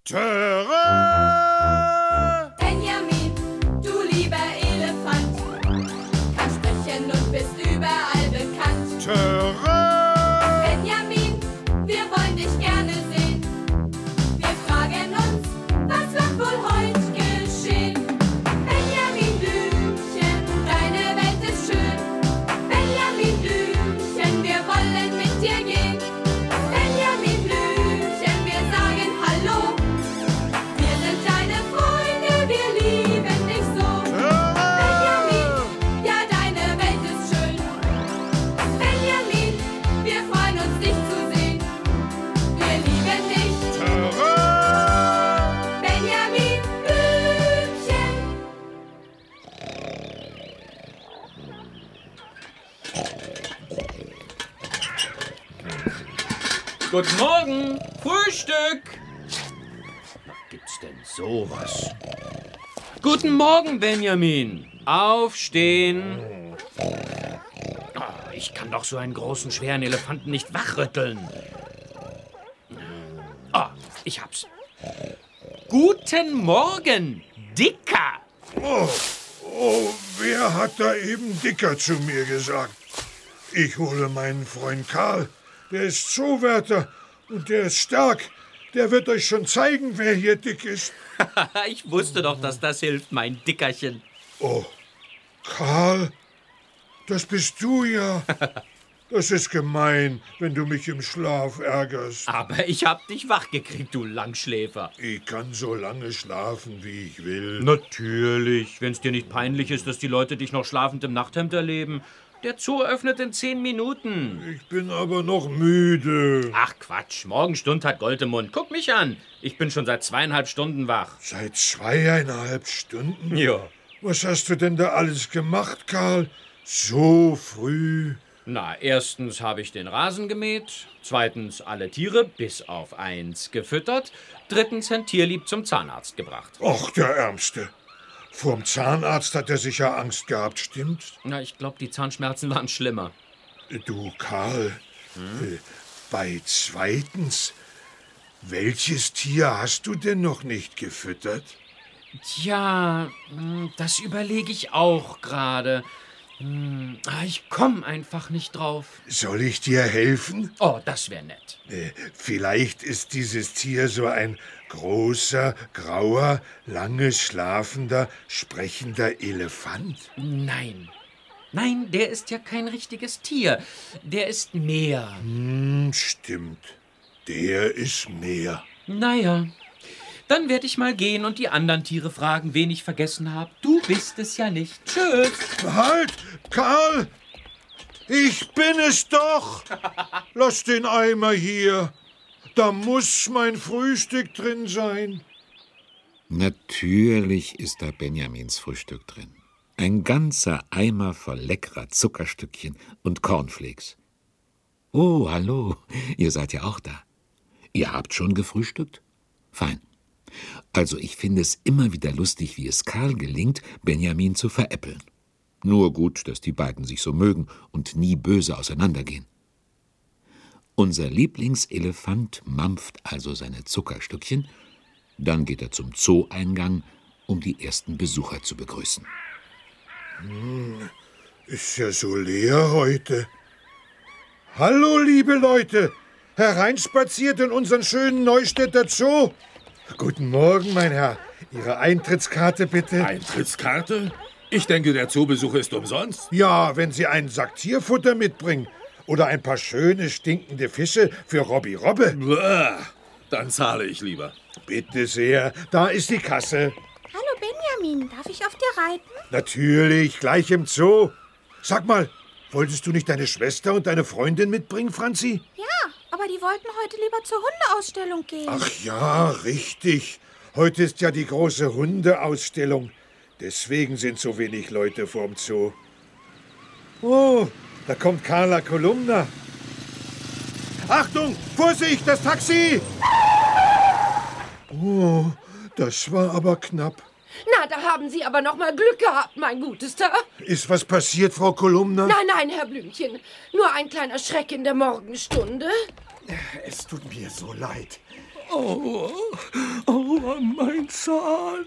Töre! Benjamin, du lieber Elefant, kannst sprechen und bist überall bekannt. Töre! Benjamin, wir wollen dich gerne sehen. Wir fragen uns, was wird wohl heute geschehen? Benjamin Blümchen, deine Welt ist schön. Benjamin Blümchen, wir wollen mit dir gehen. Benjamin Blümchen, wir sagen Hallo. Wir sind deine Freunde, wir lieben dich so. Benjamin, ja, deine Welt ist schön. Benjamin, wir freuen uns, dich zu sehen. Wir lieben dich. Töre! Benjamin Blümchen. Guten Morgen, Frühstück. Gibt's denn sowas? Guten Morgen, Benjamin. Aufstehen. Oh, ich kann doch so einen großen, schweren Elefanten nicht wachrütteln. Oh, ich hab's. Guten Morgen, Dicker. Oh, wer hat da eben Dicker zu mir gesagt? Ich hole meinen Freund Karl. Der ist Zoowärter und der ist stark. Der wird euch schon zeigen, wer hier dick ist. Ich wusste doch, dass das hilft, mein Dickerchen. Oh, Karl, das bist du ja. Das ist gemein, wenn du mich im Schlaf ärgerst. Aber ich hab dich wachgekriegt, du Langschläfer. Ich kann so lange schlafen, wie ich will. Natürlich, wenn es dir nicht peinlich ist, dass die Leute dich noch schlafend im Nachthemd erleben. Der Zoo öffnet in 10 Minuten. Ich bin aber noch müde. Ach Quatsch, Morgenstund hat Gold im Mund. Guck mich an. Ich bin schon seit 2,5 Stunden wach. Seit 2,5 Stunden? Ja. Was hast du denn da alles gemacht, Karl? So früh? Na, erstens habe ich den Rasen gemäht. Zweitens alle Tiere, bis auf 1, gefüttert. Drittens Herrn Tierlieb zum Zahnarzt gebracht. Och, der Ärmste. Vorm Zahnarzt hat er sicher Angst gehabt, stimmt's? Na, ich glaube, die Zahnschmerzen waren schlimmer. Du, Karl, bei zweitens, welches Tier hast du denn noch nicht gefüttert? Tja, das überlege ich auch gerade. Ich komme einfach nicht drauf. Soll ich dir helfen? Oh, das wäre nett. Vielleicht ist dieses Tier so ein großer, grauer, lange schlafender, sprechender Elefant. Nein. Nein, der ist ja kein richtiges Tier. Der ist Meer. Stimmt. Der ist Meer. Naja, dann werde ich mal gehen und die anderen Tiere fragen, wen ich vergessen habe. Du bist es ja nicht. Tschüss. Halt, Karl! Ich bin es doch! Lass den Eimer hier. Da muss mein Frühstück drin sein. Natürlich ist da Benjamins Frühstück drin. Ein ganzer Eimer voll leckerer Zuckerstückchen und Cornflakes. Oh, hallo, ihr seid ja auch da. Ihr habt schon gefrühstückt? Fein. Also ich finde es immer wieder lustig, wie es Karl gelingt, Benjamin zu veräppeln. Nur gut, dass die beiden sich so mögen und nie böse auseinandergehen. Unser Lieblingselefant mampft also seine Zuckerstückchen, dann geht er zum Zoo-Eingang, um die ersten Besucher zu begrüßen. Ist ja so leer heute. Hallo, liebe Leute. Hereinspaziert in unseren schönen Neustädter Zoo. Guten Morgen, mein Herr. Ihre Eintrittskarte, bitte. Eintrittskarte? Ich denke, der Zoobesuch ist umsonst. Ja, wenn Sie einen Sack Tierfutter mitbringen. Oder ein paar schöne, stinkende Fische für Robby Robbe. Bäh, dann zahle ich lieber. Bitte sehr, da ist die Kasse. Hallo Benjamin, darf ich auf dir reiten? Natürlich, gleich im Zoo. Sag mal, wolltest du nicht deine Schwester und deine Freundin mitbringen, Franzi? Ja, aber die wollten heute lieber zur Hundeausstellung gehen. Ach ja, richtig. Heute ist ja die große Hundeausstellung. Deswegen sind so wenig Leute vorm Zoo. Oh, da kommt Carla Kolumna. Achtung, Vorsicht, das Taxi! Oh, das war aber knapp. Na, da haben Sie aber noch mal Glück gehabt, mein Gutester. Ist was passiert, Frau Kolumna? Nein, nein, Herr Blümchen. Nur ein kleiner Schreck in der Morgenstunde. Es tut mir so leid. Oh, Mein Zahn.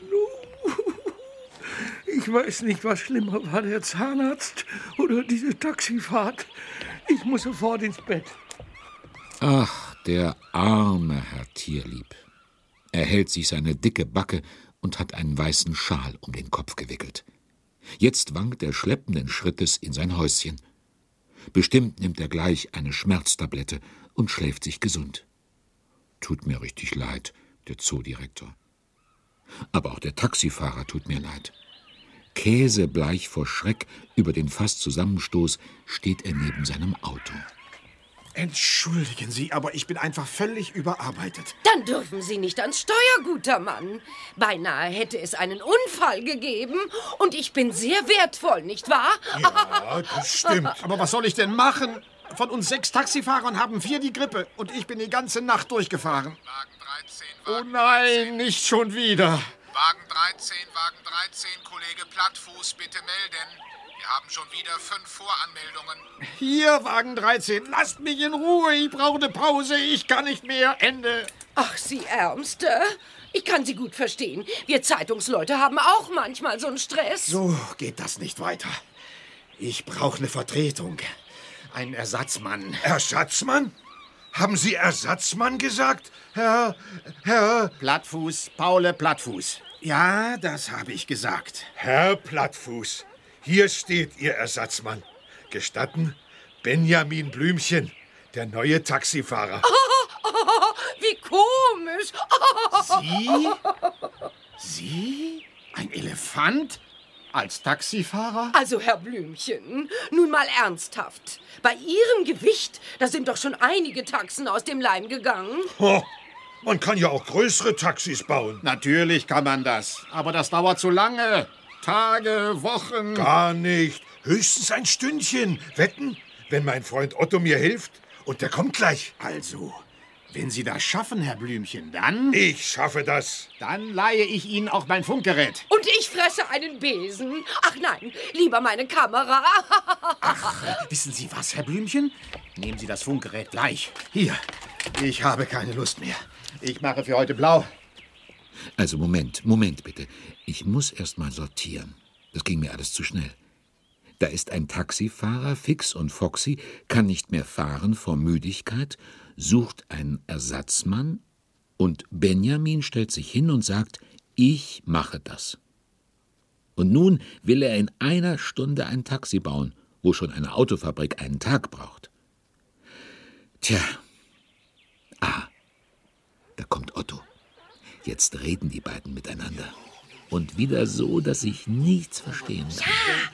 Ich weiß nicht, was schlimmer war, der Zahnarzt oder diese Taxifahrt. Ich muss sofort ins Bett. Ach, der arme Herr Tierlieb. Er hält sich seine dicke Backe und hat einen weißen Schal um den Kopf gewickelt. Jetzt wankt er schleppenden Schrittes in sein Häuschen. Bestimmt nimmt er gleich eine Schmerztablette und schläft sich gesund. Tut mir richtig leid, der Zoodirektor. Aber auch der Taxifahrer tut mir leid. Käsebleich vor Schreck über den Fasszusammenstoß steht er neben seinem Auto. Entschuldigen Sie, aber ich bin einfach völlig überarbeitet. Dann dürfen Sie nicht ans Steuer, guter Mann. Beinahe hätte es einen Unfall gegeben und ich bin sehr wertvoll, nicht wahr? Ja, das stimmt. Aber was soll ich denn machen? Von uns 6 Taxifahrern haben 4 die Grippe und ich bin die ganze Nacht durchgefahren. Wagen 13, Oh Wagen nein, nicht schon wieder. Wagen 13, Kollege Plattfuß, bitte melden. Wir haben schon wieder 5 Voranmeldungen. Hier, Wagen 13, lasst mich in Ruhe. Ich brauche eine Pause. Ich kann nicht mehr. Ende. Ach, Sie Ärmste. Ich kann Sie gut verstehen. Wir Zeitungsleute haben auch manchmal so einen Stress. So geht das nicht weiter. Ich brauche eine Vertretung. Einen Ersatzmann. Ersatzmann? Haben Sie Ersatzmann gesagt, Herr... Plattfuß, Paule Plattfuß. Ja, das habe ich gesagt. Herr Plattfuß, hier steht Ihr Ersatzmann. Gestatten, Benjamin Blümchen, der neue Taxifahrer. Wie komisch. Sie? Ein Elefant? Als Taxifahrer? Also, Herr Blümchen, nun mal ernsthaft. Bei Ihrem Gewicht, da sind doch schon einige Taxen aus dem Leim gegangen. Oh, man kann ja auch größere Taxis bauen. Natürlich kann man das. Aber das dauert zu lange. Tage, Wochen. Gar nicht. Höchstens ein Stündchen. Wetten, wenn mein Freund Otto mir hilft. Und der kommt gleich. Also, wenn Sie das schaffen, Herr Blümchen, dann... Ich schaffe das. Dann leihe ich Ihnen auch mein Funkgerät. Und ich fresse einen Besen. Ach nein, lieber meine Kamera. Wissen Sie was, Herr Blümchen? Nehmen Sie das Funkgerät gleich. Hier, ich habe keine Lust mehr. Ich mache für heute blau. Also Moment bitte. Ich muss erst mal sortieren. Das ging mir alles zu schnell. Da ist ein Taxifahrer, fix und foxy, kann nicht mehr fahren vor Müdigkeit, sucht einen Ersatzmann und Benjamin stellt sich hin und sagt, ich mache das. Und nun will er in einer Stunde ein Taxi bauen, wo schon eine Autofabrik einen Tag braucht. Tja, da kommt Otto. Jetzt reden die beiden miteinander. Und wieder so, dass ich nichts verstehen kann.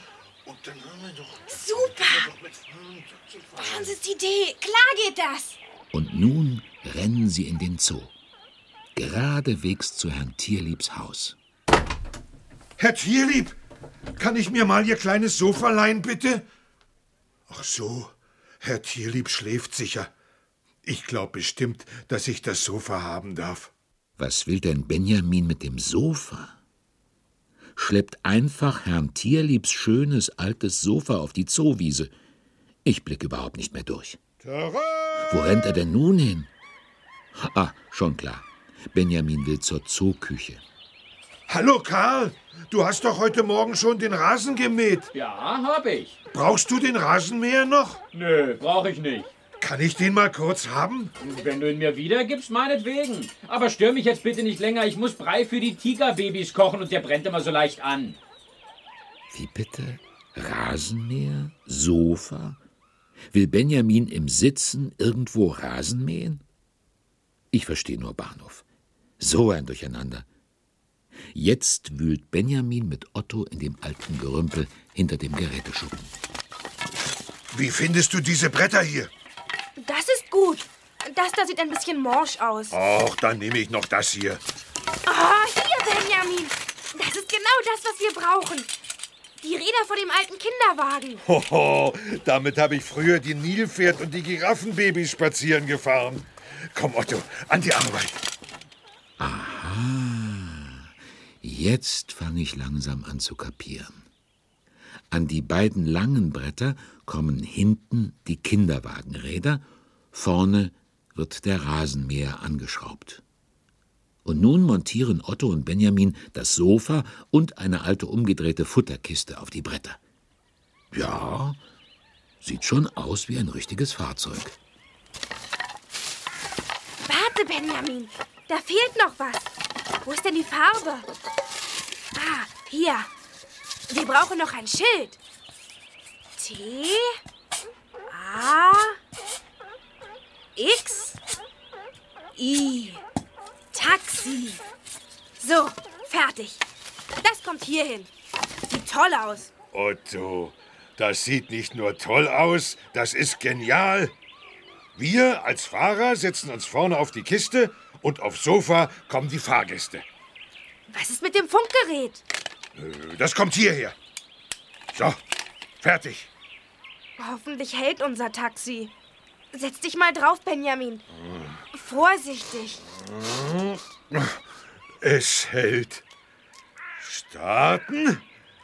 Super! Wahnsinnsidee! Klar geht das! Und nun rennen sie in den Zoo. Geradewegs zu Herrn Tierliebs Haus. Herr Tierlieb, kann ich mir mal Ihr kleines Sofa leihen, bitte? Ach so, Herr Tierlieb schläft sicher. Ich glaube bestimmt, dass ich das Sofa haben darf. Was will denn Benjamin mit dem Sofa? Schleppt einfach Herrn Tierliebs schönes altes Sofa auf die Zoowiese. Ich blicke überhaupt nicht mehr durch. Tada! Wo rennt er denn nun hin? Schon klar. Benjamin will zur Zooküche. Hallo Karl, du hast doch heute Morgen schon den Rasen gemäht. Ja, hab ich. Brauchst du den Rasenmäher noch? Nö, brauch ich nicht. Kann ich den mal kurz haben? Wenn du ihn mir wiedergibst, meinetwegen. Aber stör mich jetzt bitte nicht länger. Ich muss Brei für die Tigerbabys kochen und der brennt immer so leicht an. Wie bitte? Rasenmäher? Sofa? Will Benjamin im Sitzen irgendwo Rasen mähen? Ich verstehe nur Bahnhof. So ein Durcheinander. Jetzt wühlt Benjamin mit Otto in dem alten Gerümpel hinter dem Geräteschuppen. Wie findest du diese Bretter hier? Das ist gut. Das da sieht ein bisschen morsch aus. Och, dann nehme ich noch das hier. Hier, Benjamin. Das ist genau das, was wir brauchen. Die Räder vor dem alten Kinderwagen. Hoho, damit habe ich früher die Nilpferd- und die Giraffenbabys spazieren gefahren. Komm, Otto, an die Arbeit. Jetzt fange ich langsam an zu kapieren. An die beiden langen Bretter kommen hinten die Kinderwagenräder, vorne wird der Rasenmäher angeschraubt. Und nun montieren Otto und Benjamin das Sofa und eine alte umgedrehte Futterkiste auf die Bretter. Ja, sieht schon aus wie ein richtiges Fahrzeug. Warte, Benjamin. Da fehlt noch was. Wo ist denn die Farbe? Ah, hier. Wir brauchen noch ein Schild. T, A, X, I. Taxi. So, fertig. Das kommt hier hin. Sieht toll aus. Otto, das sieht nicht nur toll aus, das ist genial. Wir als Fahrer setzen uns vorne auf die Kiste und aufs Sofa kommen die Fahrgäste. Was ist mit dem Funkgerät? Das kommt hierher. So, fertig. Hoffentlich hält unser Taxi. Setz dich mal drauf, Benjamin. Vorsichtig. Es hält. Starten.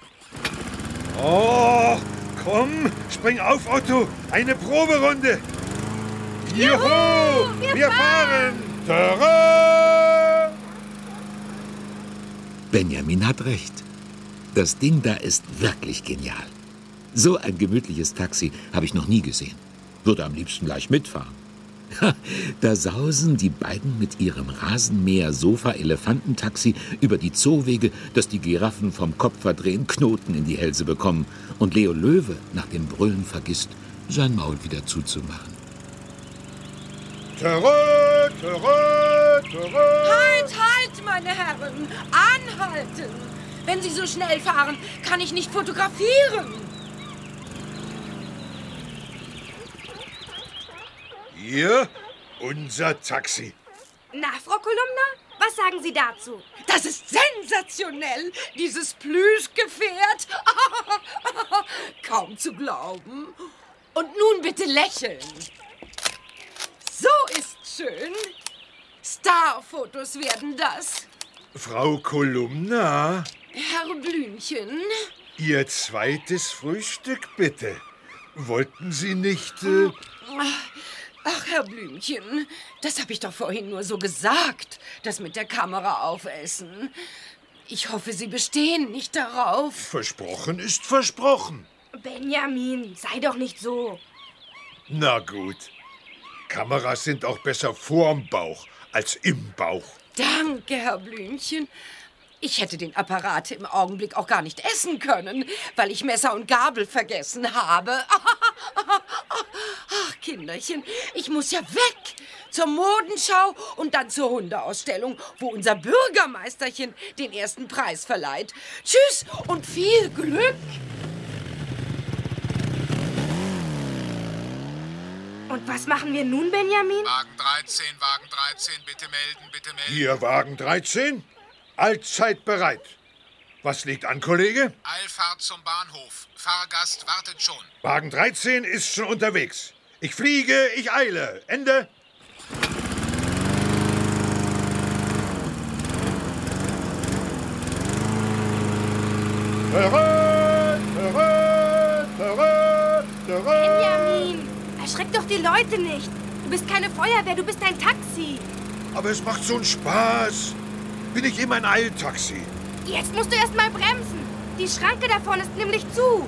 Oh, komm, spring auf, Otto. Eine Proberunde. Juhu, wir fahren. Tada! Benjamin hat recht. Das Ding da ist wirklich genial. So ein gemütliches Taxi habe ich noch nie gesehen. Würde am liebsten gleich mitfahren. Da sausen die beiden mit ihrem Rasenmäher-Sofa-Elefantentaxi über die Zoowege, dass die Giraffen vom Kopfverdrehen Knoten in die Hälse bekommen und Leo Löwe nach dem Brüllen vergisst, sein Maul wieder zuzumachen. Tada, tada, tada. Halt, meine Herren! Anhalten! Wenn Sie so schnell fahren, kann ich nicht fotografieren. Hier unser Taxi. Na, Frau Kolumna, was sagen Sie dazu? Das ist sensationell, dieses Plüschgefährt. Kaum zu glauben. Und nun bitte lächeln. So ist schön. Starfotos werden das. Frau Kolumna, Herr Blümchen. Ihr zweites Frühstück bitte. Wollten Sie nicht... Ach, Herr Blümchen, das habe ich doch vorhin nur so gesagt, das mit der Kamera aufessen. Ich hoffe, Sie bestehen nicht darauf. Versprochen ist versprochen. Benjamin, sei doch nicht so. Na gut. Kameras sind auch besser vorm Bauch als im Bauch. Danke, Herr Blümchen. Ich hätte den Apparat im Augenblick auch gar nicht essen können, weil ich Messer und Gabel vergessen habe. Ach, Kinderchen, ich muss ja weg. Zur Modenschau und dann zur Hundeausstellung, wo unser Bürgermeisterchen den ersten Preis verleiht. Tschüss und viel Glück. Und was machen wir nun, Benjamin? Wagen 13, bitte melden, bitte melden. Hier Wagen 13. Allzeit bereit. Was liegt an, Kollege? Eilfahrt zum Bahnhof. Fahrgast wartet schon. Wagen 13 ist schon unterwegs. Ich fliege, ich eile. Ende. Benjamin, erschreck doch die Leute nicht. Du bist keine Feuerwehr, du bist ein Taxi. Aber es macht so einen Spaß. Bin ich immer ein Eiltaxi. Jetzt musst du erst mal bremsen. Die Schranke da vorne ist nämlich zu.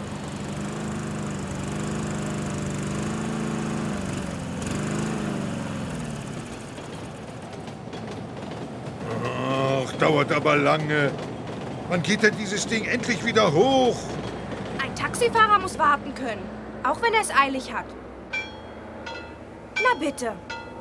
Ach, dauert aber lange. Wann geht denn dieses Ding endlich wieder hoch? Ein Taxifahrer muss warten können, auch wenn er es eilig hat. Na bitte.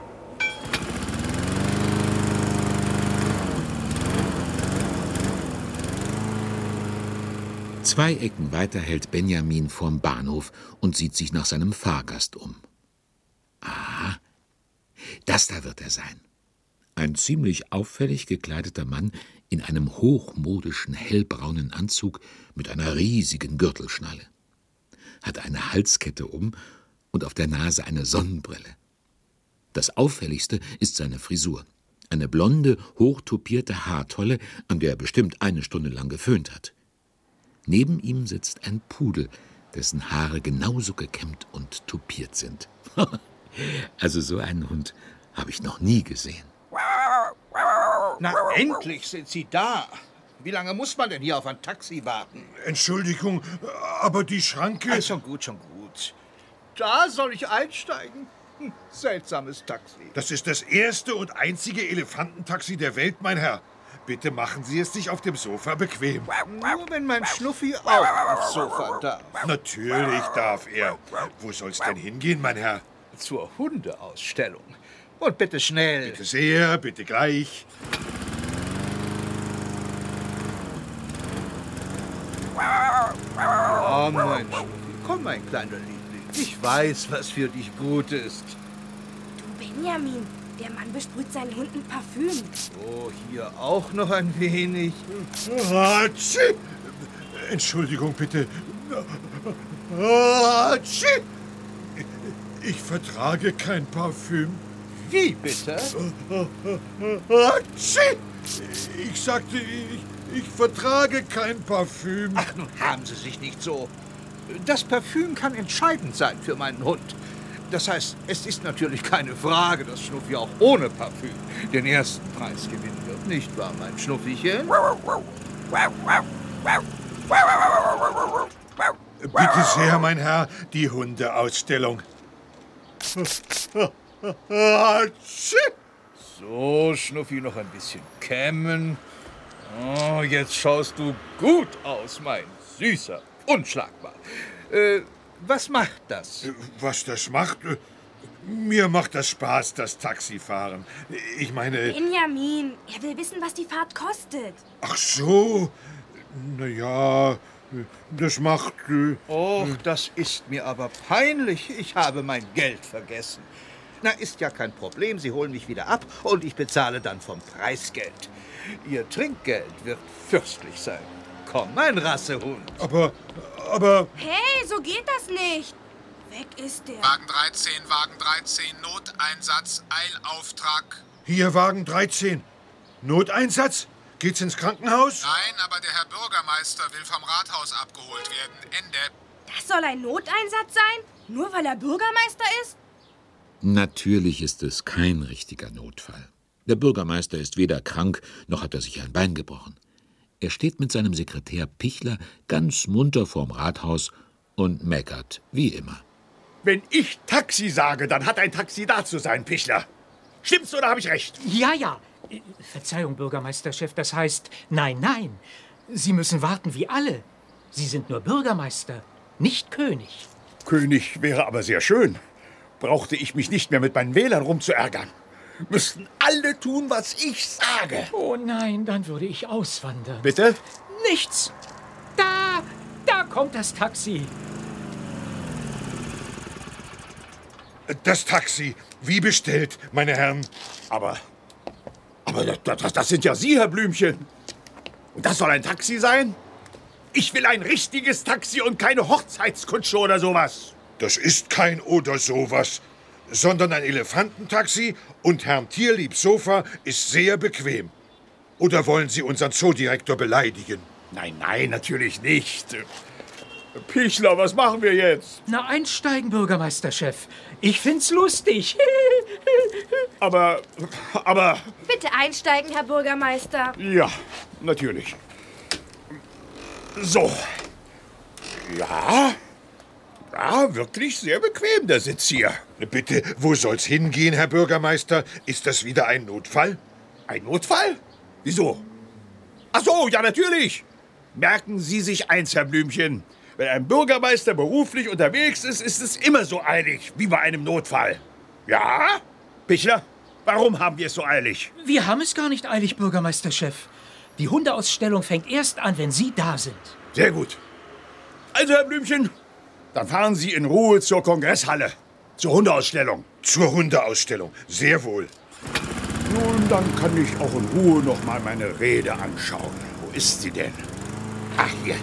Zwei Ecken weiter hält Benjamin vorm Bahnhof und sieht sich nach seinem Fahrgast um. Aha, das da wird er sein. Ein ziemlich auffällig gekleideter Mann in einem hochmodischen hellbraunen Anzug mit einer riesigen Gürtelschnalle. Hat eine Halskette um und auf der Nase eine Sonnenbrille. Das Auffälligste ist seine Frisur. Eine blonde, hochtopierte Haartolle, an der er bestimmt eine Stunde lang geföhnt hat. Neben ihm sitzt ein Pudel, dessen Haare genauso gekämmt und topiert sind. Also so einen Hund habe ich noch nie gesehen. Na, endlich sind Sie da. Wie lange muss man denn hier auf ein Taxi warten? Entschuldigung, aber die Schranke... Schon gut, schon gut. Da soll ich einsteigen? Seltsames Taxi. Das ist das erste und einzige Elefantentaxi der Welt, mein Herr. Bitte machen Sie es sich auf dem Sofa bequem. Nur wenn mein Schnuffi auch aufs Sofa darf. Natürlich darf er. Wo soll's denn hingehen, mein Herr? Zur Hundeausstellung. Und bitte schnell. Bitte sehr, bitte gleich. Oh, mein Schnuffi, komm, mein kleiner Liebling. Ich weiß, was für dich gut ist. Du, Benjamin, der Mann besprüht seinen Hund mit Parfüm. Oh, hier auch noch ein wenig. Hatschi! Entschuldigung, bitte. Hatschi! Ich vertrage kein Parfüm. Wie bitte? Hatschi! Ich sagte, ich vertrage kein Parfüm. Ach, nun haben Sie sich nicht so. Das Parfüm kann entscheidend sein für meinen Hund. Das heißt, es ist natürlich keine Frage, dass Schnuffi auch ohne Parfüm den ersten Preis gewinnen wird. Nicht wahr, mein Schnuffichen? Bitte sehr, mein Herr, die Hundeausstellung. Hatschi! So, Schnuffi, noch ein bisschen kämmen. Oh, jetzt schaust du gut aus, mein Süßer. Unschlagbar. Was macht das? Was das macht? Mir macht das Spaß, das Taxifahren. Ich meine... Benjamin, er will wissen, was die Fahrt kostet. Ach so. Na ja, das macht... Och, das ist mir aber peinlich. Ich habe mein Geld vergessen. Na, ist ja kein Problem. Sie holen mich wieder ab und ich bezahle dann vom Preisgeld. Ihr Trinkgeld wird fürstlich sein. Komm, mein Rassehund. Aber... Hey, so geht das nicht. Weg ist der. Wagen 13, Noteinsatz, Eilauftrag. Hier Wagen 13. Noteinsatz? Geht's ins Krankenhaus? Nein, aber der Herr Bürgermeister will vom Rathaus abgeholt werden. Ende. Das soll ein Noteinsatz sein? Nur weil er Bürgermeister ist? Natürlich ist es kein richtiger Notfall. Der Bürgermeister ist weder krank, noch hat er sich ein Bein gebrochen. Er steht mit seinem Sekretär Pichler ganz munter vorm Rathaus und meckert, wie immer. Wenn ich Taxi sage, dann hat ein Taxi da zu sein, Pichler. Stimmt's oder habe ich recht? Ja. Verzeihung, Bürgermeisterchef, das heißt, nein. Sie müssen warten wie alle. Sie sind nur Bürgermeister, nicht König. König wäre aber sehr schön. Brauchte ich mich nicht mehr mit meinen Wählern rumzuärgern. Müssten alle tun, was ich sage. Oh nein, dann würde ich auswandern. Bitte? Nichts. Da kommt das Taxi. Das Taxi, wie bestellt, meine Herren. Aber das sind ja Sie, Herr Blümchen. Und das soll ein Taxi sein? Ich will ein richtiges Taxi und keine Hochzeitskutsche oder sowas. Das ist kein oder sowas, sondern ein Elefantentaxi und Herrn Tierliebs Sofa ist sehr bequem. Oder wollen Sie unseren Zoodirektor beleidigen? Nein, natürlich nicht. Pichler, was machen wir jetzt? Na, einsteigen, Bürgermeisterchef. Ich find's lustig. Aber... Bitte einsteigen, Herr Bürgermeister. Ja, natürlich. So. Ja, wirklich sehr bequem, der Sitz hier. Bitte, wo soll's hingehen, Herr Bürgermeister? Ist das wieder ein Notfall? Ein Notfall? Wieso? Ach so, ja, natürlich. Merken Sie sich eins, Herr Blümchen. Wenn ein Bürgermeister beruflich unterwegs ist, ist es immer so eilig, wie bei einem Notfall. Ja? Pichler, warum haben wir es so eilig? Wir haben es gar nicht eilig, Bürgermeisterchef. Die Hundeausstellung fängt erst an, wenn Sie da sind. Sehr gut. Also, Herr Blümchen, dann fahren Sie in Ruhe zur Kongresshalle. Zur Hundeausstellung. Zur Hundeausstellung, sehr wohl. Nun, dann kann ich auch in Ruhe noch mal meine Rede anschauen. Wo ist sie denn? Ach, hier.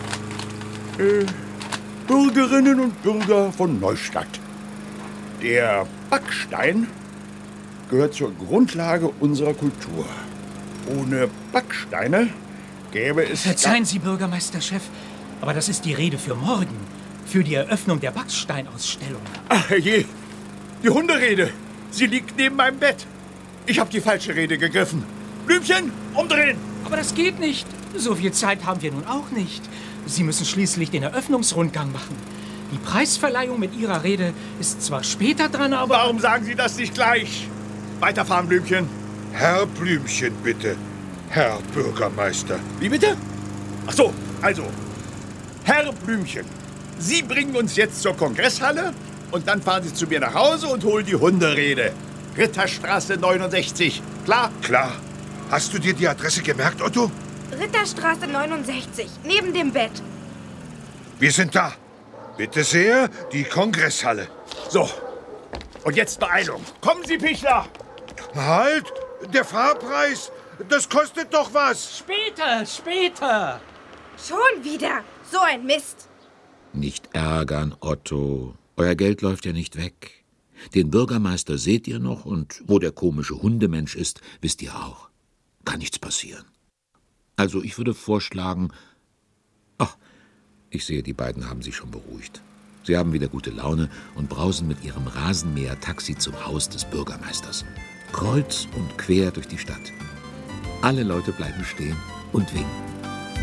Bürgerinnen und Bürger von Neustadt. Der Backstein gehört zur Grundlage unserer Kultur. Ohne Backsteine gäbe es... Verzeihen Sie, Bürgermeisterchef, aber das ist die Rede für morgen. Für die Eröffnung der Backsteinausstellung. Ach je, die Hunderede. Sie liegt neben meinem Bett. Ich habe die falsche Rede gegriffen. Blümchen, umdrehen! Aber das geht nicht. So viel Zeit haben wir nun auch nicht. Sie müssen schließlich den Eröffnungsrundgang machen. Die Preisverleihung mit Ihrer Rede ist zwar später dran, aber... Warum sagen Sie das nicht gleich? Weiterfahren, Blümchen. Herr Blümchen, bitte. Herr Bürgermeister. Wie bitte? Ach so, also, Herr Blümchen, Sie bringen uns jetzt zur Kongresshalle und dann fahren Sie zu mir nach Hause und holen die Hunderede. Ritterstraße 69. Klar? Klar. Hast du dir die Adresse gemerkt, Otto? Ritterstraße 69, neben dem Bett. Wir sind da. Bitte sehr, die Kongresshalle. So, und jetzt Beeilung. Kommen Sie, Pichler! Halt! Der Fahrpreis! Das kostet doch was! Später! Schon wieder. So ein Mist. Nicht ärgern, Otto. Euer Geld läuft ja nicht weg. Den Bürgermeister seht ihr noch und wo der komische Hundemensch ist, wisst ihr auch. Kann nichts passieren. Also ich würde vorschlagen... Ach, ich sehe, die beiden haben sich schon beruhigt. Sie haben wieder gute Laune und brausen mit ihrem Rasenmäher-Taxi zum Haus des Bürgermeisters. Kreuz und quer durch die Stadt. Alle Leute bleiben stehen und winken.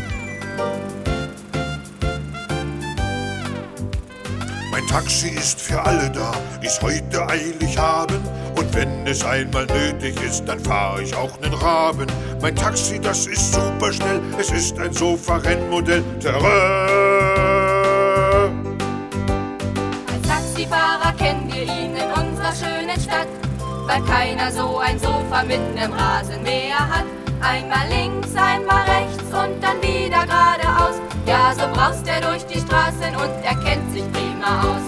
Mein Taxi ist für alle da, ich's heute eilig haben. Und wenn es einmal nötig ist, dann fahr ich auch nen Raben. Mein Taxi, das ist super schnell, es ist ein Sofa-Rennmodell. Terror! Als Taxifahrer kennen wir ihn in unserer schönen Stadt, weil keiner so ein Sofa mit nem Rasenmäher hat. Einmal links, einmal rechts und dann wieder geradeaus. Ja, so braust er durch die Straßen und er kennt sich prima aus.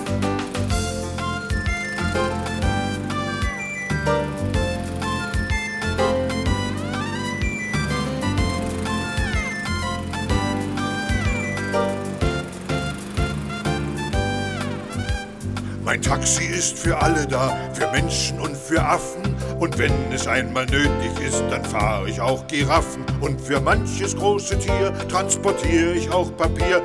Mein Taxi ist für alle da, für Menschen und für Affen. Und wenn es einmal nötig ist, dann fahr ich auch Giraffen. Und für manches große Tier transportiere ich auch Papier.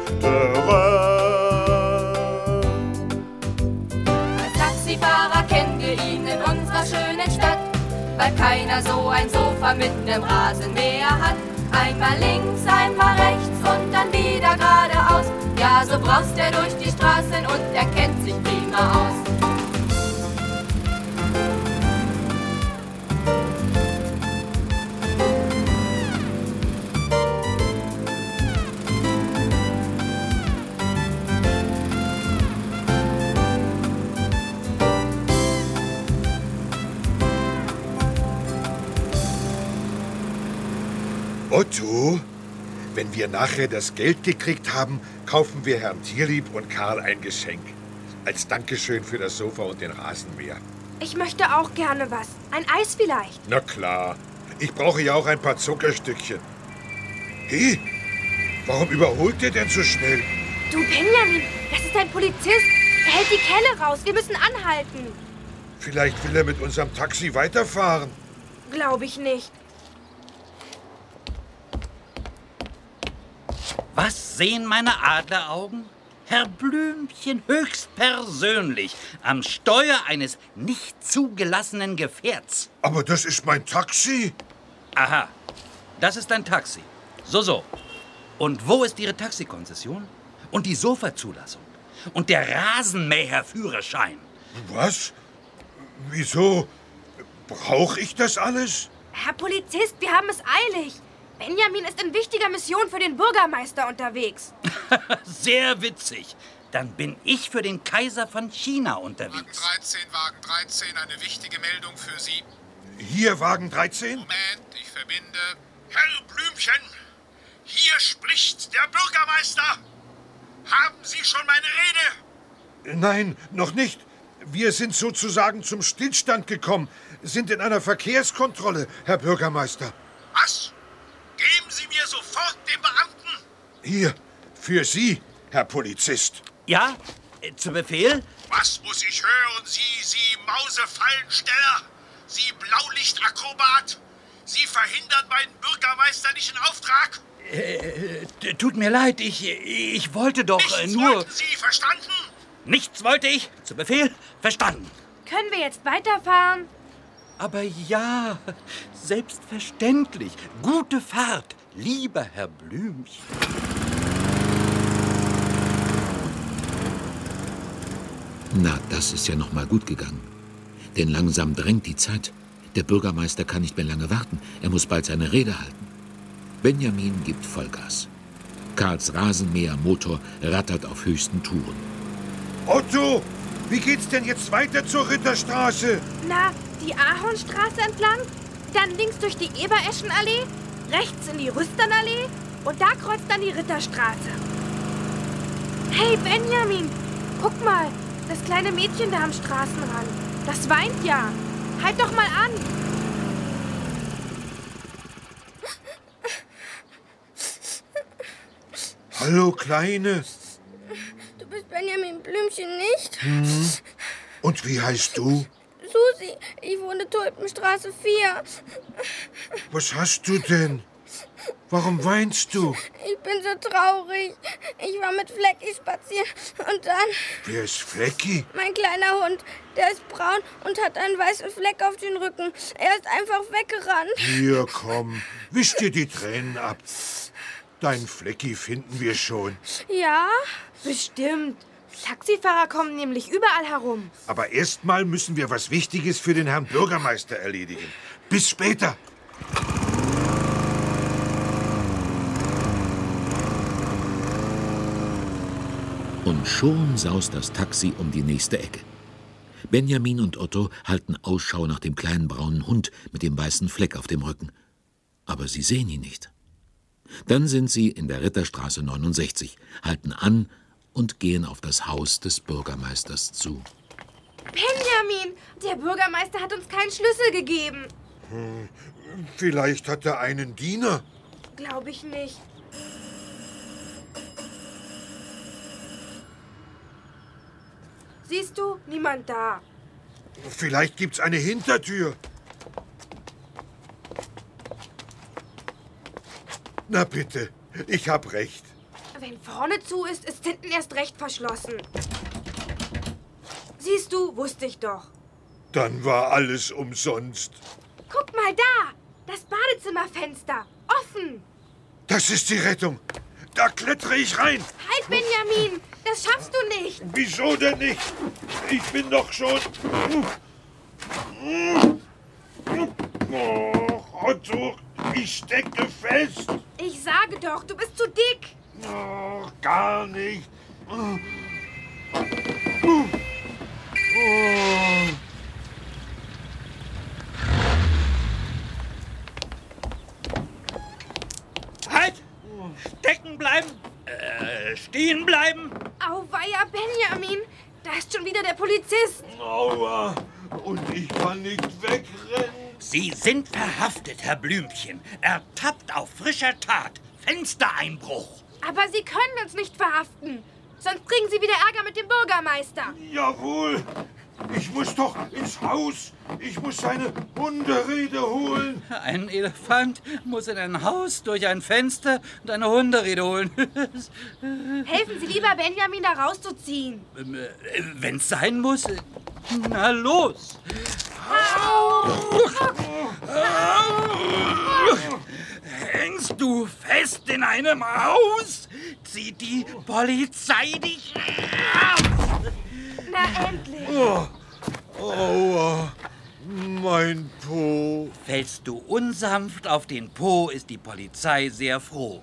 Als Taxifahrer kennen wir ihn in unserer schönen Stadt, weil keiner so ein Sofa mit nem Rasenmäher hat. Einmal links, einmal rechts und dann wieder geradeaus. Ja, so braust er durch die Straßen und er kennt sich prima aus. Otto, wenn wir nachher das Geld gekriegt haben, kaufen wir Herrn Tierlieb und Karl ein Geschenk. Als Dankeschön für das Sofa und den Rasenmäher. Ich möchte auch gerne was. Ein Eis vielleicht. Na klar, ich brauche ja auch ein paar Zuckerstückchen. Hey, warum überholt der denn so schnell? Du, Benjamin, das ist ein Polizist. Er hält die Kelle raus. Wir müssen anhalten. Vielleicht will er mit unserem Taxi weiterfahren. Glaube ich nicht. Was sehen meine Adleraugen? Herr Blümchen höchstpersönlich am Steuer eines nicht zugelassenen Gefährts. Aber das ist mein Taxi. Aha, das ist ein Taxi. So. Und wo ist Ihre Taxikonzession? Und die Sofazulassung? Und der Rasenmäherführerschein? Was? Wieso? Brauche ich das alles? Herr Polizist, wir haben es eilig. Benjamin ist in wichtiger Mission für den Bürgermeister unterwegs. Sehr witzig. Dann bin ich für den Kaiser von China unterwegs. Wagen 13, eine wichtige Meldung für Sie. Hier Wagen 13? Moment, ich verbinde. Herr Blümchen, hier spricht der Bürgermeister. Haben Sie schon meine Rede? Nein, noch nicht. Wir sind sozusagen zum Stillstand gekommen, sind in einer Verkehrskontrolle, Herr Bürgermeister. Was? Geben Sie mir sofort den Beamten. Hier, für Sie, Herr Polizist. Ja, zu Befehl? Was muss ich hören, Sie Mausefallensteller? Sie Blaulichtakrobat? Sie verhindern meinen bürgermeisterlichen Auftrag? Tut mir leid, ich wollte doch Nichts nur... wollten Sie, verstanden? Nichts wollte ich. Zu Befehl, verstanden. Können wir jetzt weiterfahren? Aber ja, selbstverständlich. Gute Fahrt, lieber Herr Blümchen. Na, das ist ja noch mal gut gegangen. Denn langsam drängt die Zeit. Der Bürgermeister kann nicht mehr lange warten. Er muss bald seine Rede halten. Benjamin gibt Vollgas. Karls Rasenmähermotor rattert auf höchsten Touren. Otto, wie geht's denn jetzt weiter zur Ritterstraße? Na, die Ahornstraße entlang, dann links durch die Ebereschenallee, rechts in die Rüsternallee und da kreuzt dann die Ritterstraße. Hey, Benjamin, guck mal, das kleine Mädchen da am Straßenrand. Das weint ja. Halt doch mal an. Hallo, Kleine. Du bist Benjamin Blümchen nicht? Und wie heißt du? Susi, ich wohne Tulpenstraße 4. Was hast du denn? Warum weinst du? Ich bin so traurig. Ich war mit Flecki spazieren und dann... Wer ist Flecki? Mein kleiner Hund, der ist braun und hat einen weißen Fleck auf den Rücken. Er ist einfach weggerannt. Hier, komm, wisch dir die Tränen ab. Deinen Flecki finden wir schon. Ja? Bestimmt. Taxifahrer kommen nämlich überall herum. Aber erstmal müssen wir was Wichtiges für den Herrn Bürgermeister erledigen. Bis später. Und schon saust das Taxi um die nächste Ecke. Benjamin und Otto halten Ausschau nach dem kleinen braunen Hund mit dem weißen Fleck auf dem Rücken. Aber sie sehen ihn nicht. Dann sind sie in der Ritterstraße 69, halten an und gehen auf das Haus des Bürgermeisters zu. Benjamin, der Bürgermeister hat uns keinen Schlüssel gegeben. Vielleicht hat er einen Diener. Glaube ich nicht. Siehst du, niemand da. Vielleicht gibt's eine Hintertür. Na bitte, ich hab recht. Wenn vorne zu ist, ist hinten erst recht verschlossen. Siehst du, wusste ich doch. Dann war alles umsonst. Guck mal da, das Badezimmerfenster, offen. Das ist die Rettung. Da klettere ich rein. Halt, Benjamin, das schaffst du nicht. Wieso denn nicht? Ich bin doch schon... Oh, Otto, ich stecke fest. Ich sage doch, du bist zu dick. Oh, gar nicht. Oh. Halt! Stecken bleiben! Stehen bleiben! Auweia, Benjamin, da ist schon wieder der Polizist. Aua, und ich kann nicht wegrennen. Sie sind verhaftet, Herr Blümchen. Ertappt auf frischer Tat. Fenstereinbruch. Aber Sie können uns nicht verhaften. Sonst kriegen Sie wieder Ärger mit dem Bürgermeister. Jawohl. Ich muss doch ins Haus. Ich muss seine Hunderede holen. Ein Elefant muss in ein Haus durch ein Fenster und eine Hunderede holen. Helfen Sie lieber, Benjamin da rauszuziehen. Wenn's sein muss. Na los. Hängst du fest in einem Haus? Zieht die Polizei dich raus? Na, endlich. Aua, mein Po. Fällst du unsanft auf den Po, ist die Polizei sehr froh.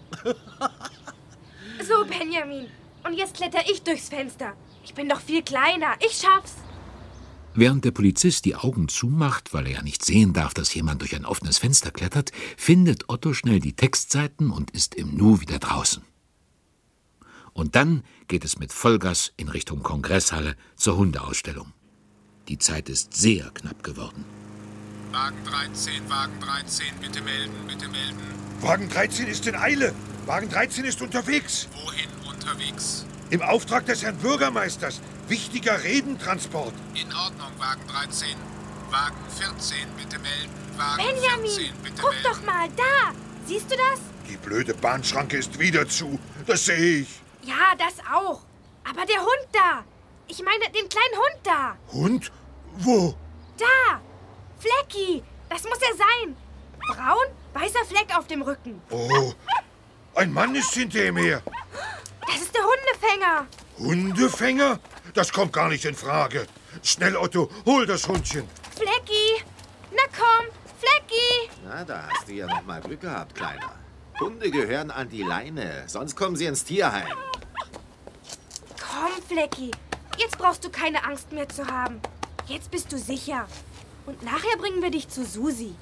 So, Benjamin. Und jetzt kletter ich durchs Fenster. Ich bin doch viel kleiner. Ich schaff's. Während der Polizist die Augen zumacht, weil er ja nicht sehen darf, dass jemand durch ein offenes Fenster klettert, findet Otto schnell die Textseiten und ist im Nu wieder draußen. Und dann geht es mit Vollgas in Richtung Kongresshalle zur Hundeausstellung. Die Zeit ist sehr knapp geworden. Wagen 13, bitte melden, bitte melden. Wagen 13 ist in Eile. Wagen 13 ist unterwegs. Wohin unterwegs? Im Auftrag des Herrn Bürgermeisters. Wichtiger Redentransport. In Ordnung, Wagen 13. Wagen 14, bitte melden. Wagen Benjamin, 14, bitte guck melden. doch mal da. Siehst du das? Die blöde Bahnschranke ist wieder zu. Das sehe ich. Ja, das auch. Aber der Hund da. Ich meine, den kleinen Hund da. Hund? Wo? Da. Flecki, das muss er sein. Braun, weißer Fleck auf dem Rücken. Oh, ein Mann ist hinter mir. Das ist der Hundefänger. Hundefänger? Das kommt gar nicht in Frage. Schnell, Otto, hol das Hundchen. Flecki, na komm, Flecki. Na, da hast du ja noch mal Glück gehabt, Kleiner. Hunde gehören an die Leine, sonst kommen sie ins Tierheim. Komm, Flecki, jetzt brauchst du keine Angst mehr zu haben. Jetzt bist du sicher. Und nachher bringen wir dich zu Susi.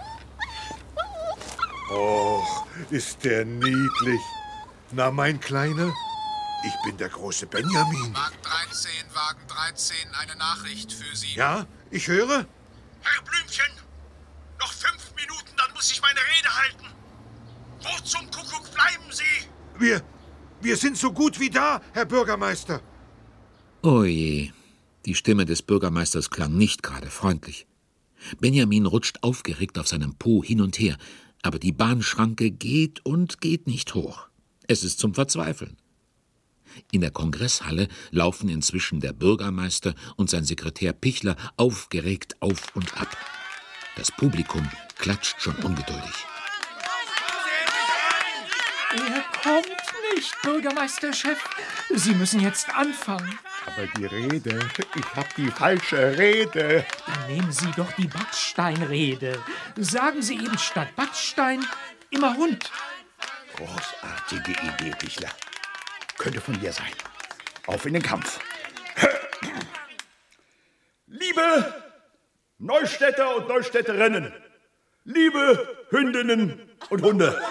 Och, ist der niedlich. Na, mein Kleiner, ich bin der große Benjamin. Wagen 13, eine Nachricht für Sie. Ja, ich höre. Herr Blümchen, noch 5 Minuten, dann muss ich meine Rede halten. Wo zum Kuckuck bleiben Sie? Wir sind so gut wie da, Herr Bürgermeister. Oh je, die Stimme des Bürgermeisters klang nicht gerade freundlich. Benjamin rutscht aufgeregt auf seinem Po hin und her, aber die Bahnschranke geht und geht nicht hoch. Es ist zum Verzweifeln. In der Kongresshalle laufen inzwischen der Bürgermeister und sein Sekretär Pichler aufgeregt auf und ab. Das Publikum klatscht schon ungeduldig. Er kommt nicht, Bürgermeisterchef. Sie müssen jetzt anfangen. Aber die Rede, ich habe die falsche Rede. Dann nehmen Sie doch die Backsteinrede. Sagen Sie eben statt Backstein immer Hund. Großartige Idee, Pichler. Könnte von dir sein. Auf in den Kampf. Liebe Neustädter und Neustädterinnen, liebe Hündinnen und Hunde,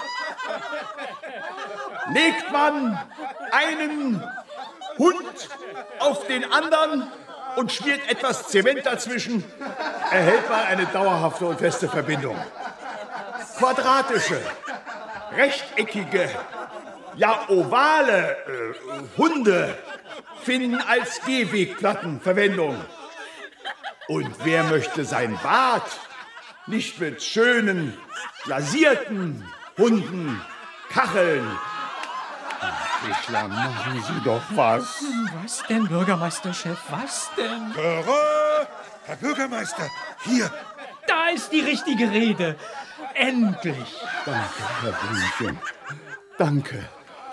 legt man einen Hund auf den anderen und schmiert etwas Zement dazwischen, erhält man eine dauerhafte und feste Verbindung. Quadratische, rechteckige, ja ovale Hunde finden als Gehwegplatten Verwendung. Und wer möchte sein Bad nicht mit schönen, glasierten Hunden kacheln? Pichler, machen Sie doch was. Was denn, Bürgermeisterchef, was denn? Herr Bürgermeister, hier. Da ist die richtige Rede. Endlich. Danke, Herr Blümchen. Danke.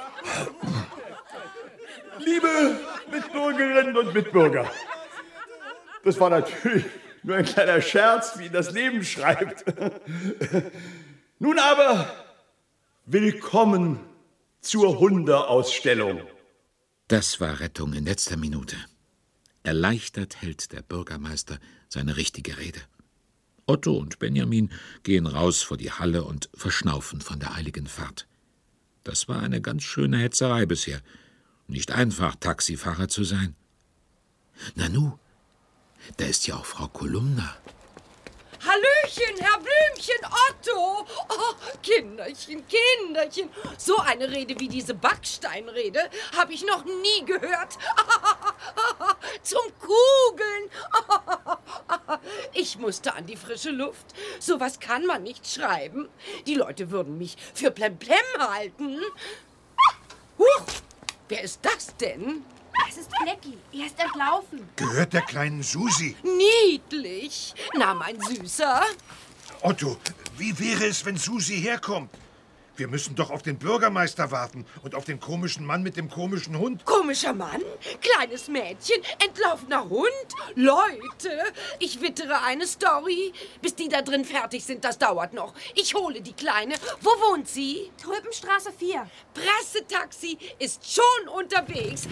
Liebe Mitbürgerinnen und Mitbürger, das war natürlich nur ein kleiner Scherz, wie das Leben schreibt. Nun aber, willkommen zur Hundeausstellung. Das war Rettung in letzter Minute. Erleichtert hält der Bürgermeister seine richtige Rede. Otto und Benjamin gehen raus vor die Halle und verschnaufen von der eiligen Fahrt. Das war eine ganz schöne Hetzerei bisher. Nicht einfach, Taxifahrer zu sein. Nanu, da ist ja auch Frau Kolumna. Hallöchen, Herr Blümchen, Otto. Oh, Kinderchen, Kinderchen. So eine Rede wie diese Backsteinrede habe ich noch nie gehört. Zum Kugeln. Ich musste an die frische Luft. Sowas kann man nicht schreiben. Die Leute würden mich für Plemplem halten. Huch, wer ist das denn? Das ist Flecki. Er ist entlaufen. Gehört der kleinen Susi. Niedlich. Na, mein Süßer. Otto, wie wäre es, wenn Susi herkommt? Wir müssen doch auf den Bürgermeister warten und auf den komischen Mann mit dem komischen Hund. Komischer Mann? Kleines Mädchen? Entlaufener Hund? Leute, ich wittere eine Story. Bis die da drin fertig sind, das dauert noch. Ich hole die Kleine. Wo wohnt sie? Tulpenstraße 4. Pressetaxi ist schon unterwegs.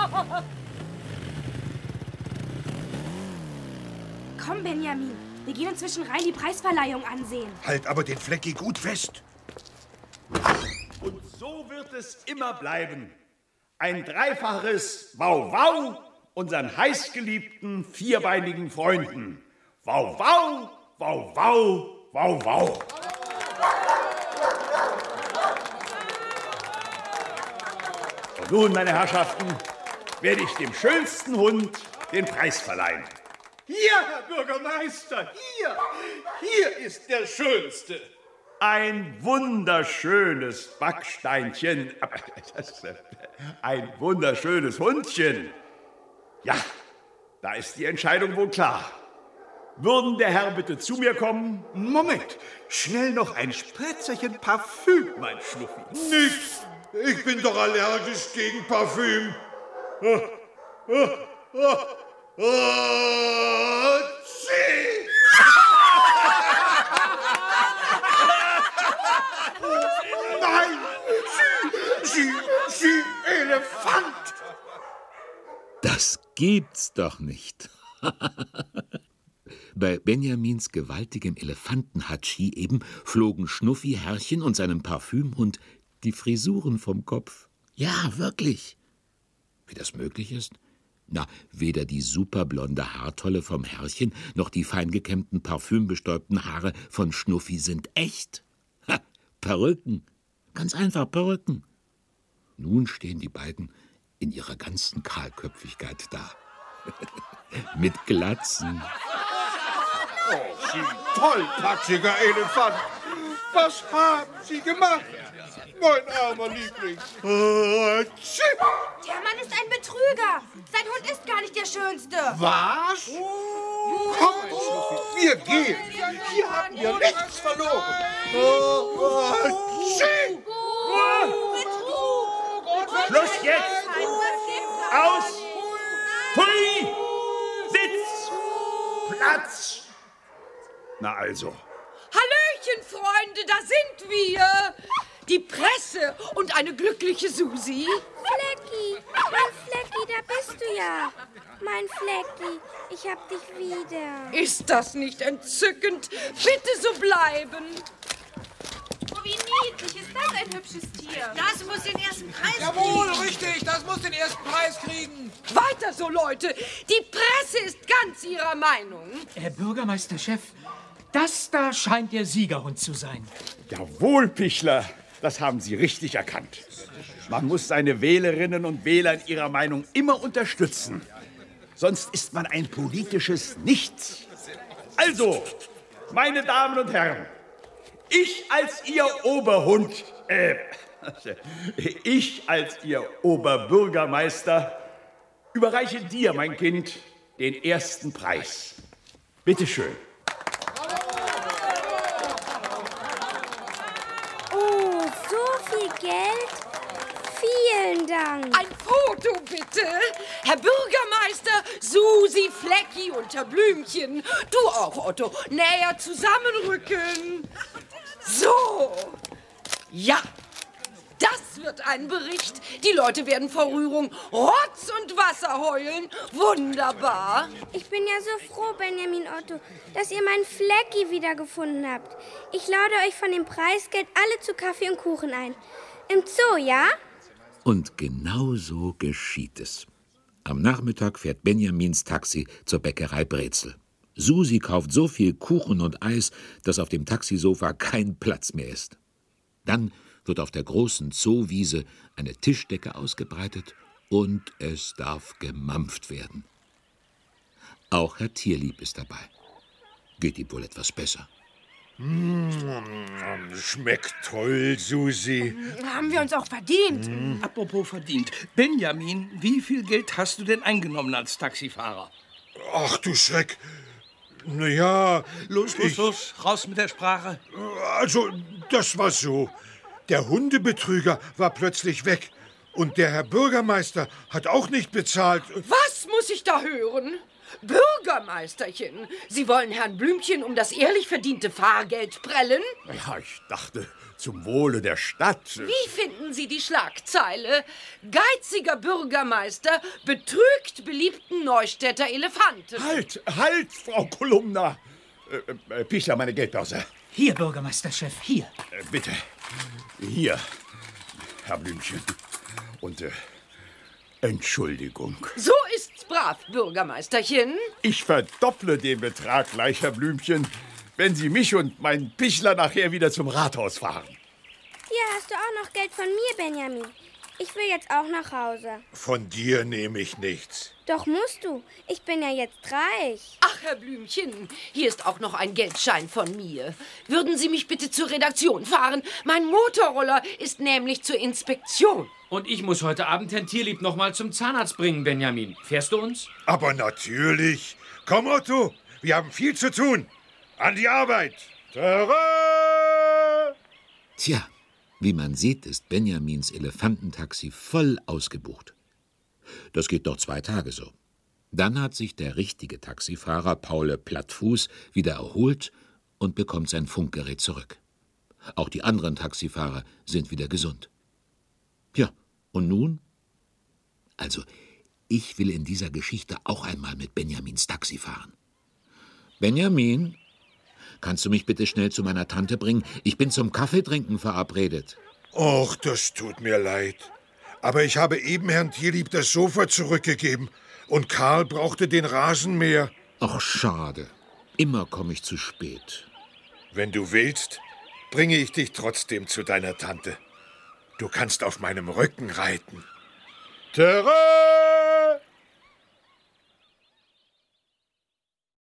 Komm, Benjamin. Wir gehen inzwischen rein die Preisverleihung ansehen. Halt aber den Flecki gut fest. Und so wird es immer bleiben. Ein dreifaches Wow-Wow unseren heißgeliebten vierbeinigen Freunden. Wow-Wow, Wow-Wow, Wow-Wow. Und nun, meine Herrschaften, werde ich dem schönsten Hund den Preis verleihen. Hier, Herr Bürgermeister, hier ist der Schönste. Ein wunderschönes Backsteinchen. Ein wunderschönes Hundchen. Ja, da ist die Entscheidung wohl klar. würden der Herr bitte zu mir kommen? Moment, schnell noch ein Spritzerchen Parfüm, mein Schnuffi. Nicht! Ich bin doch allergisch gegen Parfüm. Nein, Sie, Elefant! Das gibt's doch nicht. Bei Benjamins gewaltigem Elefantenhatschi eben flogen Schnuffi, Herrchen und seinem Parfümhund die Frisuren vom Kopf. Ja, wirklich. Wie das möglich ist? Na, weder die superblonde Haartolle vom Herrchen noch die feingekämmten, parfümbestäubten Haare von Schnuffi sind echt. Ha, Perücken. Ganz einfach Perücken. Nun stehen die beiden in ihrer ganzen Kahlköpfigkeit da. Mit Glatzen. Oh, Sie tollpatschiger Elefant! Was haben Sie gemacht? Mein armer Liebling. Der Mann ist ein Betrüger. Sein Hund ist gar nicht der Schönste. Was? Komm, mein Schnuffi, wir gehen. Hier haben wir nichts verloren. Schluss jetzt! Aus! Pfui! Sitz! Platz! Na also. Hallöchen, Freunde, da sind wir. Die Presse und eine glückliche Susi. Flecki, mein Flecki, da bist du ja. Mein Flecki, ich hab dich wieder. Ist das nicht entzückend? Bitte so bleiben. Oh, wie niedlich. Ist das ein hübsches Tier? Das muss den ersten Preis kriegen. Jawohl, richtig, das muss den ersten Preis kriegen. Weiter so, Leute. Die Presse ist ganz ihrer Meinung. Herr Bürgermeisterchef, das da scheint der Siegerhund zu sein. Jawohl, Pichler. Das haben Sie richtig erkannt. Man muss seine Wählerinnen und Wähler in ihrer Meinung immer unterstützen. Sonst ist man ein politisches Nichts. Also, meine Damen und Herren, ich als Ihr Oberhund, ich als Ihr Oberbürgermeister überreiche dir, mein Kind, den ersten Preis. Bitte schön. Oh, so viel Geld? Vielen Dank. Ein Foto, bitte. Herr Bürgermeister, Susi, Flecki und Herr Blümchen. Du auch, Otto. Näher zusammenrücken. So. Ja. Das wird ein Bericht. Die Leute werden vor Rührung Rotz und Wasser heulen. Wunderbar. Ich bin ja so froh, Benjamin Otto, dass ihr meinen Flecki wiedergefunden habt. Ich lade euch von dem Preisgeld alle zu Kaffee und Kuchen ein. Im Zoo, ja? Und genau so geschieht es. Am Nachmittag fährt Benjamins Taxi zur Bäckerei Brezel. Susi kauft so viel Kuchen und Eis, dass auf dem Taxisofa kein Platz mehr ist. Dann wird auf der großen Zoowiese eine Tischdecke ausgebreitet und es darf gemampft werden. Auch Herr Tierlieb ist dabei. Geht ihm wohl etwas besser. Schmeckt toll, Susi. Haben wir uns auch verdient. Apropos verdient. Benjamin, wie viel Geld hast du denn eingenommen als Taxifahrer? Ach du Schreck. Na ja, los, raus mit der Sprache. Also, das war so. Der Hundebetrüger war plötzlich weg. Und der Herr Bürgermeister hat auch nicht bezahlt. Was muss ich da hören? Bürgermeisterchen, Sie wollen Herrn Blümchen um das ehrlich verdiente Fahrgeld prellen? Ja, ich dachte, zum Wohle der Stadt. Wie finden Sie die Schlagzeile? Geiziger Bürgermeister betrügt beliebten Neustädter Elefanten. Halt, Frau Kolumna. Pichler, meine Geldbörse. Hier, Bürgermeisterchef, hier. Bitte. Hier, Herr Blümchen. Und Entschuldigung. So ist's brav, Bürgermeisterchen. Ich verdopple den Betrag gleich, Herr Blümchen, wenn Sie mich und meinen Pichler nachher wieder zum Rathaus fahren. Hier hast du auch noch Geld von mir, Benjamin. Ich will jetzt auch nach Hause. Von dir nehme ich nichts. Doch musst du. Ich bin ja jetzt reich. Ach, Herr Blümchen, hier ist auch noch ein Geldschein von mir. Würden Sie mich bitte zur Redaktion fahren? Mein Motorroller ist nämlich zur Inspektion. Und ich muss heute Abend Herrn Tierlieb noch mal zum Zahnarzt bringen, Benjamin. Fährst du uns? Aber natürlich. Komm, Otto, Wir haben viel zu tun. An die Arbeit. Terrain! Tja, wie man sieht, ist Benjamins Elefantentaxi voll ausgebucht. Das geht noch 2 Tage so. Dann hat sich der richtige Taxifahrer, Paul Plattfuß, wieder erholt und bekommt sein Funkgerät zurück. Auch die anderen Taxifahrer sind wieder gesund. Ja, und nun? Also, ich will in dieser Geschichte auch einmal mit Benjamins Taxi fahren. Benjamin, kannst du mich bitte schnell zu meiner Tante bringen? Ich bin zum Kaffeetrinken verabredet. Och, das tut mir leid. Aber ich habe eben Herrn Tierlieb das Sofa zurückgegeben und Karl brauchte den Rasenmäher. Ach, schade. Immer komme ich zu spät. Wenn du willst, bringe ich dich trotzdem zu deiner Tante. Du kannst auf meinem Rücken reiten. Terrain!